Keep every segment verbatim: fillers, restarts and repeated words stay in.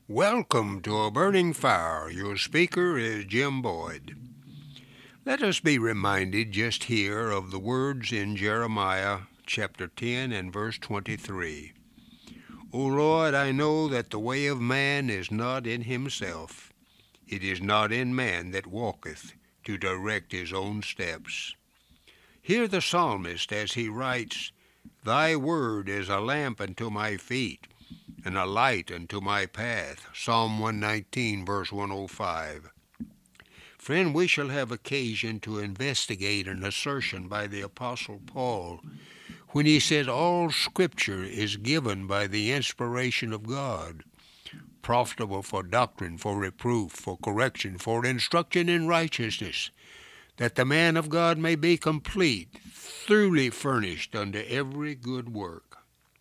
Welcome to A Burning Fire. Your speaker is Jim Boyd. Let us be reminded just here of the words in Jeremiah chapter ten and verse twenty-three. O Lord, I know that the way of man is not in himself. It is not in man that walketh to direct his own steps. Hear the psalmist as he writes, Thy word is a lamp unto my feet, and a light unto my path. Psalm one nineteen, verse one oh five. Friend, we shall have occasion to investigate an assertion by the Apostle Paul when he said all Scripture is given by the inspiration of God, profitable for doctrine, for reproof, for correction, for instruction in righteousness, that the man of God may be complete, thoroughly furnished unto every good work.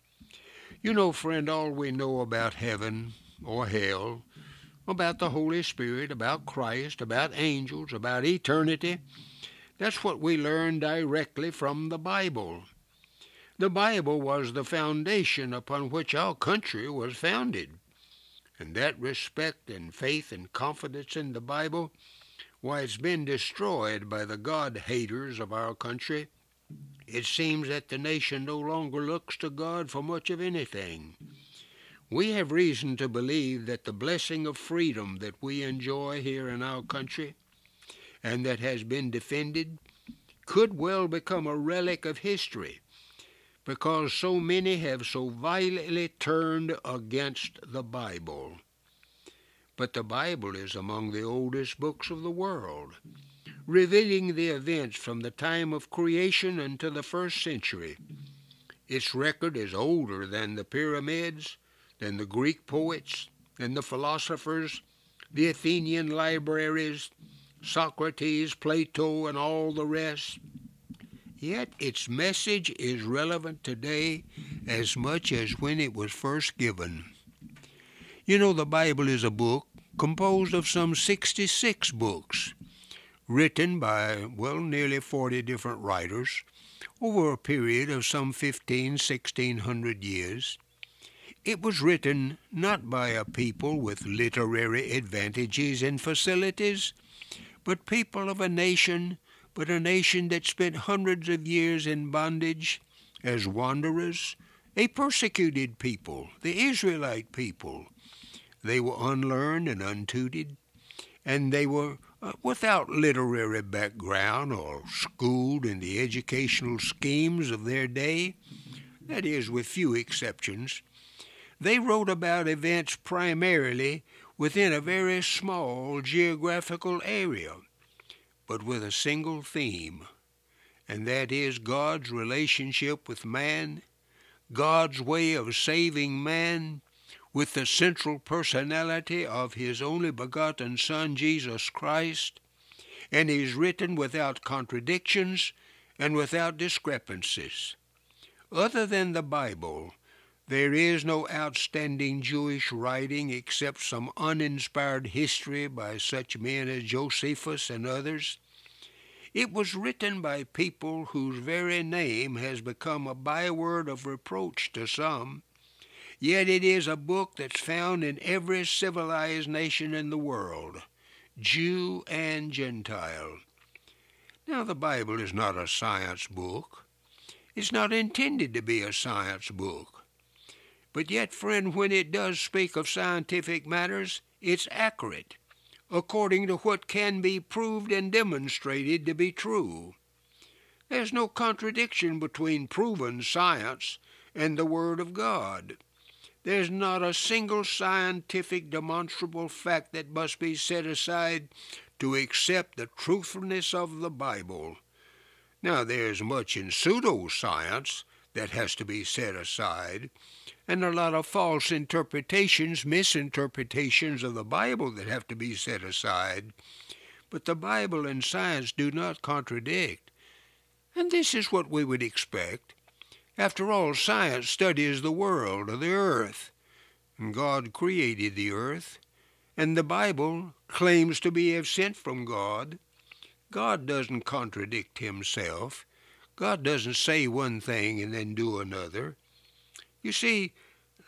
You know, friend, all we know about heaven or hell, about the Holy Spirit, about Christ, about angels, about eternity, that's what we learn directly from the Bible. The Bible was the foundation upon which our country was founded. And that respect and faith and confidence in the Bible, why, it's been destroyed by the God-haters of our country. It seems that the nation no longer looks to God for much of anything. We have reason to believe that the blessing of freedom that we enjoy here in our country and that has been defended could well become a relic of history because so many have so violently turned against the Bible. But the Bible is among the oldest books of the world, revealing the events from the time of creation until the first century. Its record is older than the pyramids, than the Greek poets, than the philosophers, the Athenian libraries, Socrates, Plato, and all the rest. Yet its message is relevant today as much as when it was first given. You know, the Bible is a book composed of some sixty-six books, written by, well, nearly forty different writers over a period of some fifteen, sixteen hundred years. It was written not by a people with literary advantages and facilities, but people of a nation, but a nation that spent hundreds of years in bondage as wanderers, a persecuted people, the Israelite people. They were unlearned and untutored, and they were uh, without literary background or schooled in the educational schemes of their day, that is, with few exceptions. They wrote about events primarily within a very small geographical area, but with a single theme, and that is God's relationship with man, God's way of saving man, with the central personality of his only begotten Son, Jesus Christ, and is written without contradictions and without discrepancies. Other than the Bible, there is no outstanding Jewish writing except some uninspired history by such men as Josephus and others. It was written by people whose very name has become a byword of reproach to some. Yet it is a book that's found in every civilized nation in the world, Jew and Gentile. Now, the Bible is not a science book. It's not intended to be a science book. But yet, friend, when it does speak of scientific matters, it's accurate, according to what can be proved and demonstrated to be true. There's no contradiction between proven science and the Word of God. There's not a single scientific demonstrable fact that must be set aside to accept the truthfulness of the Bible. Now, there's much in pseudoscience that has to be set aside, and a lot of false interpretations, misinterpretations of the Bible that have to be set aside. But the Bible and science do not contradict. And this is what we would expect. After all, science studies the world or the earth, and God created the earth, and the Bible claims to be sent from God. God doesn't contradict himself. God doesn't say one thing and then do another. You see,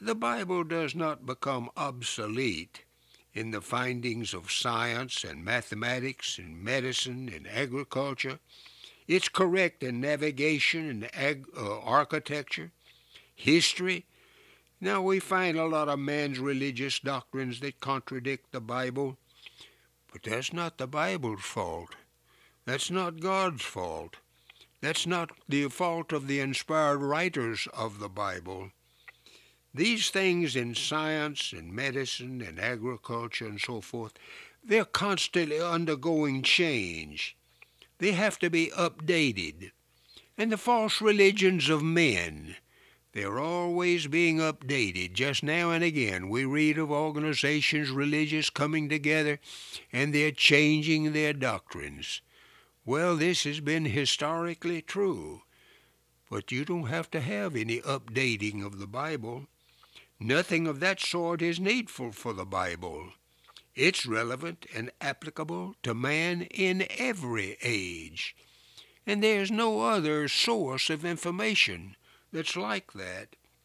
The Bible does not become obsolete in the findings of science and mathematics and medicine and agriculture. It's correct in navigation and ag- uh, architecture, history. Now we find a lot of man's religious doctrines that contradict the Bible, but that's not the Bible's fault. That's not God's fault. That's not the fault of the inspired writers of the Bible. These things in science and medicine and agriculture and so forth, they're constantly undergoing change. They have to be updated. And the false religions of men, they're always being updated. Just now and again we read of organizations, religious, coming together, and they're changing their doctrines. Well, this has been historically true, but you don't have to have any updating of the Bible. Nothing of that sort is needful for the Bible. It's relevant and applicable to man in every age. And there's no other source of information that's like that.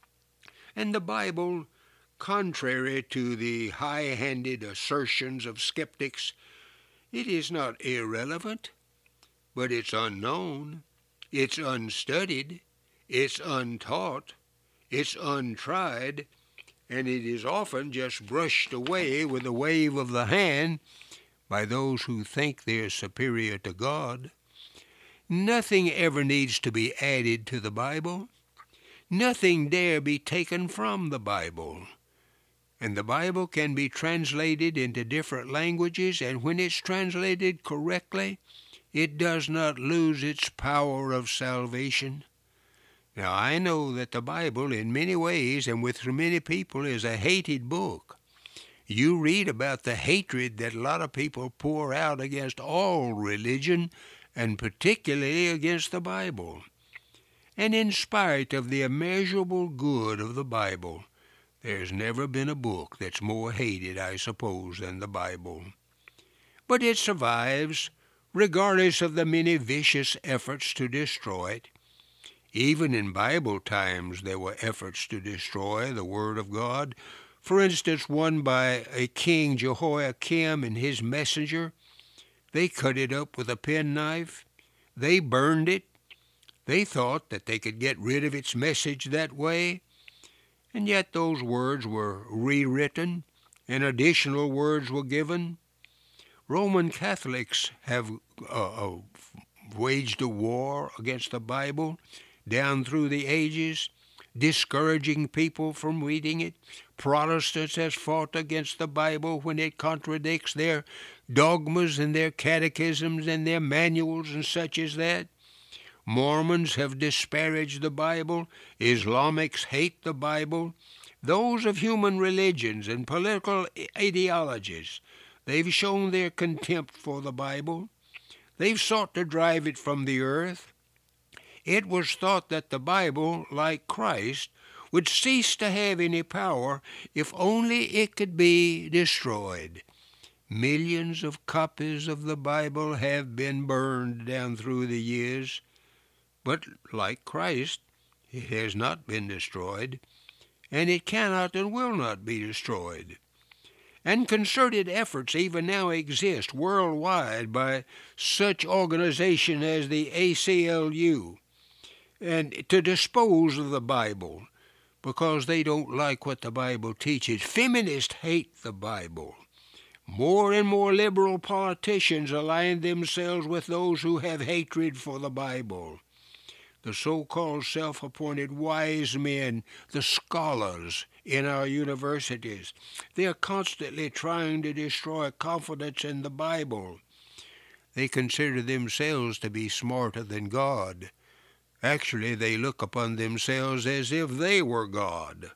And the Bible, contrary to the high-handed assertions of skeptics, it is not irrelevant, but it's unknown, it's unstudied, it's untaught, it's untried, and it is often just brushed away with a wave of the hand by those who think they're superior to God. Nothing ever needs to be added to the Bible. Nothing dare be taken from the Bible. And the Bible can be translated into different languages, and when it's translated correctly, it does not lose its power of salvation. Now, I know that the Bible, in many ways and with many people, is a hated book. You read about the hatred that a lot of people pour out against all religion, and particularly against the Bible. And in spite of the immeasurable good of the Bible, there's never been a book that's more hated, I suppose, than the Bible. But it survives, regardless of the many vicious efforts to destroy it. Even in Bible times there were efforts to destroy the Word of God. For instance, one by a King Jehoiakim and his messenger. They cut it up with a penknife. They burned it. They thought that they could get rid of its message that way. And yet those words were rewritten, and additional words were given. Roman Catholics have uh, uh, waged a war against the Bible down through the ages, discouraging people from reading it. Protestants have fought against the Bible when it contradicts their dogmas and their catechisms and their manuals and such as that. Mormons have disparaged the Bible. Islamics hate the Bible. Those of human religions and political ideologies, they've shown their contempt for the Bible. They've sought to drive it from the earth. It was thought that the Bible, like Christ, would cease to have any power if only it could be destroyed. Millions of copies of the Bible have been burned down through the years, but like Christ, it has not been destroyed, and it cannot and will not be destroyed. And concerted efforts even now exist worldwide by such organizations as the A C L U, and to dispose of the Bible because they don't like what the Bible teaches. Feminists hate the Bible. More and more liberal politicians align themselves with those who have hatred for the Bible. The so-called self-appointed wise men, the scholars in our universities, they are constantly trying to destroy confidence in the Bible. They consider themselves to be smarter than God. Actually, they look upon themselves as if they were God.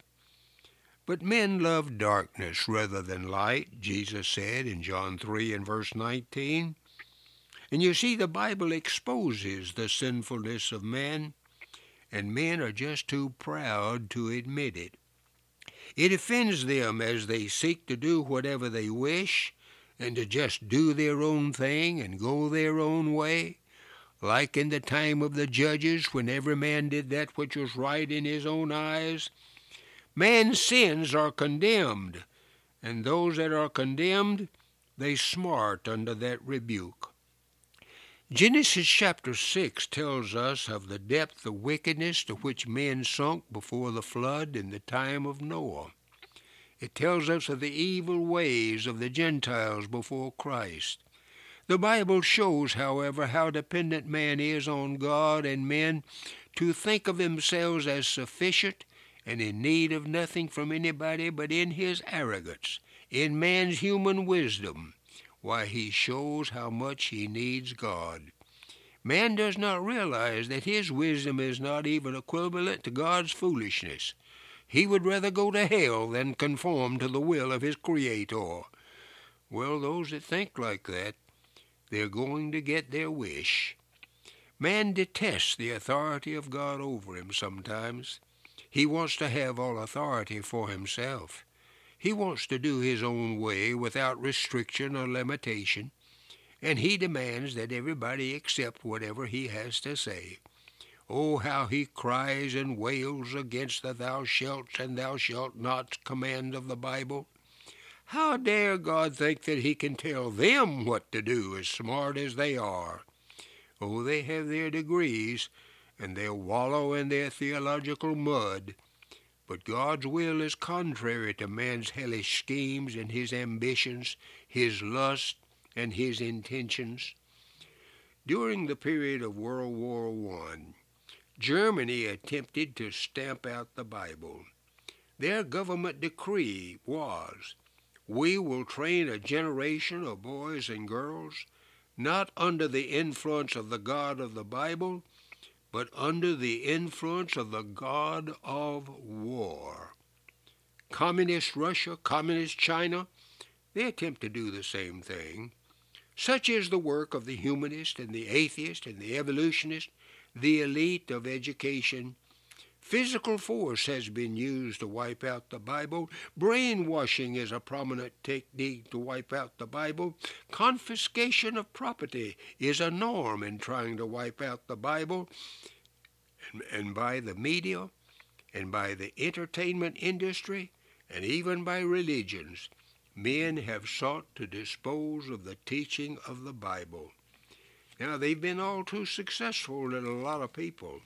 But men love darkness rather than light, Jesus said in John three and verse nineteen. And you see, the Bible exposes the sinfulness of men, and men are just too proud to admit it. It offends them as they seek to do whatever they wish and to just do their own thing and go their own way, like in the time of the judges when every man did that which was right in his own eyes. Man's sins are condemned, and those that are condemned, they smart under that rebuke. Genesis chapter six tells us of the depth of wickedness to which men sunk before the flood in the time of Noah. It tells us of the evil ways of the Gentiles before Christ. The Bible shows, however, how dependent man is on God, and men to think of themselves as sufficient and in need of nothing from anybody but in his arrogance, in man's human wisdom, why he shows how much he needs God. Man does not realize that his wisdom is not even equivalent to God's foolishness. He would rather go to hell than conform to the will of his Creator. Well, those that think like that, they're going to get their wish. Man detests the authority of God over him sometimes. He wants to have all authority for himself. He wants to do his own way without restriction or limitation, and he demands that everybody accept whatever he has to say. Oh, how he cries and wails against the thou shalt and thou shalt not command of the Bible. How dare God think that he can tell them what to do, as smart as they are? Oh, they have their degrees, and they'll wallow in their theological mud. But God's will is contrary to man's hellish schemes and his ambitions, his lust, and his intentions. During the period of World War One, Germany attempted to stamp out the Bible. Their government decree was, "We will train a generation of boys and girls not under the influence of the God of the Bible, but under the influence of the God of war." Communist Russia, Communist China, they attempt to do the same thing. Such is the work of the humanist and the atheist and the evolutionist, the elite of education. Physical force has been used to wipe out the Bible. Brainwashing is a prominent technique to wipe out the Bible. Confiscation of property is a norm in trying to wipe out the Bible. And, and by the media, and by the entertainment industry, and even by religions, men have sought to dispose of the teaching of the Bible. Now, they've been all too successful in a lot of people.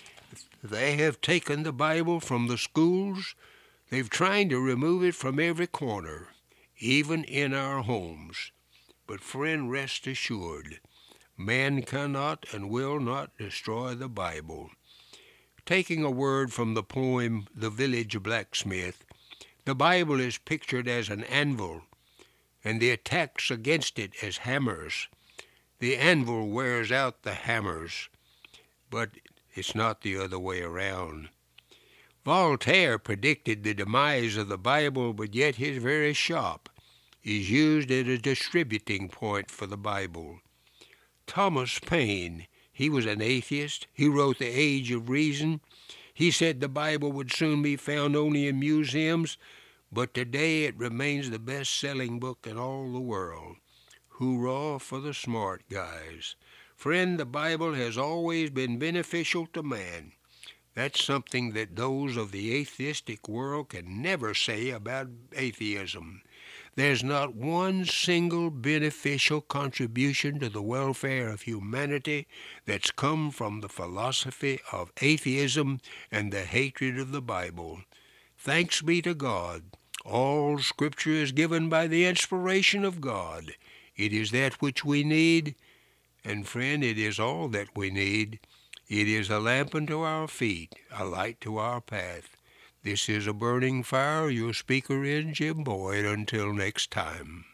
They have taken the Bible from the schools. They've tried to remove it from every corner, even in our homes. But friend, rest assured, man cannot and will not destroy the Bible. Taking a word from the poem The Village Blacksmith, the Bible is pictured as an anvil, and the attacks against it as hammers. The anvil wears out the hammers, but it's not the other way around. Voltaire predicted the demise of the Bible, but yet his very shop is used as a distributing point for the Bible. Thomas Paine, he was an atheist. He wrote The Age of Reason. He said the Bible would soon be found only in museums, but today it remains the best-selling book in all the world. Hoorah for the smart guys. Friend, the Bible has always been beneficial to man. That's something that those of the atheistic world can never say about atheism. There's not one single beneficial contribution to the welfare of humanity that's come from the philosophy of atheism and the hatred of the Bible. Thanks be to God. All Scripture is given by the inspiration of God. It is that which we need, and friend, it is all that we need. It is a lamp unto our feet, a light to our path. This is A Burning Fire. Your speaker is Jim Boyd. Until next time.